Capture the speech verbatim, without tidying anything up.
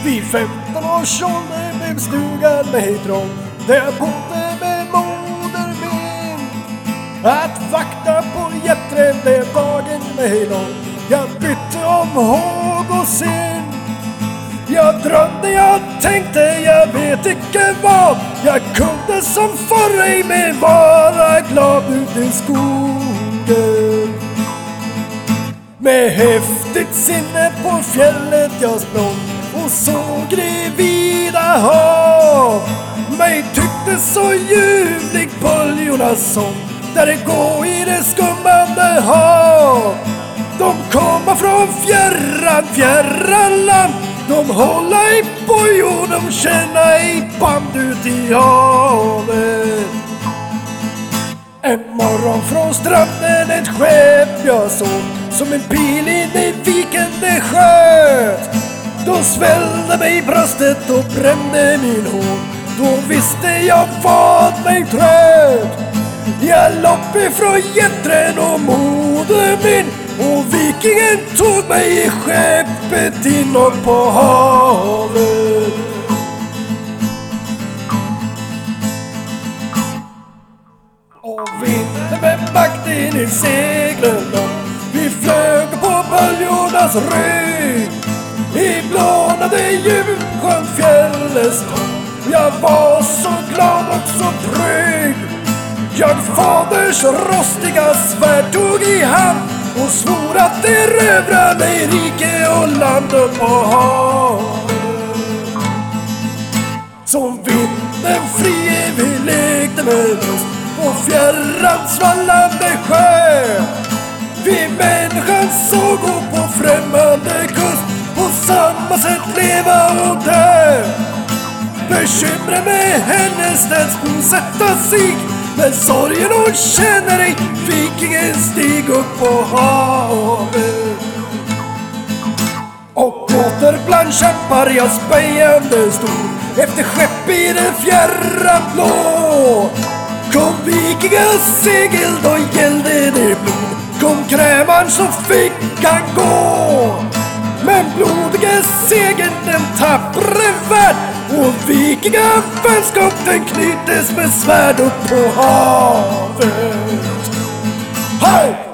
Vid femton års ålder blev stugan mig trång, där jag bodde med moder min. Att vakta på Jättre blev dagen mig lång. Jag bytte om håg och sin. Jag drömde, jag tänkte, jag vet icke vad. Jag kunde som förr ej mer vara glad ut i skogen. Med häftigt sinne på fjället jag språng och såg det vida hav. Mig tyckte så ljuvligt böljornas sång där det går i det skummande hav. De kommer från fjärran, fjärran land. De håller i bojor, de känner i band ut i havet. En morgon från stranden ett skepp jag såg, som en pil in i vikande sköt. Då svällde mig bröstet och brände min hår. Då visste jag vad mig tröt. Jag lopp ifrån Jättren och moder min, och vikingen tog mig i skeppet inom på havet. Och vinden med makt in i seglen då. Vi flög på böljornas rygg. I blånade Djupsjön fjällets topp. Jag var så glad och så trygg. Jag faders rostiga svärd tog i hand och svor att det rövra mig rike och land upp på havet. Som vinden frie vi lekte med oss på fjärran svallande sjö. Vi människan såg gå på främmande kust, på samma sätt leva och dö. Bekymra med henne ställs bosätta sig, men sorgen hon känner ej, vikingen stig upp på havet. Och åter bland kämpar jag spejande stod efter skepp i den fjärran blå. Kom vikingars segel, då gällde det blod. Kom krämaren så fick han gå. Men blodiga segern den tappre värld, och vikingavänskap den knytes med svärd upp på havet. Hej!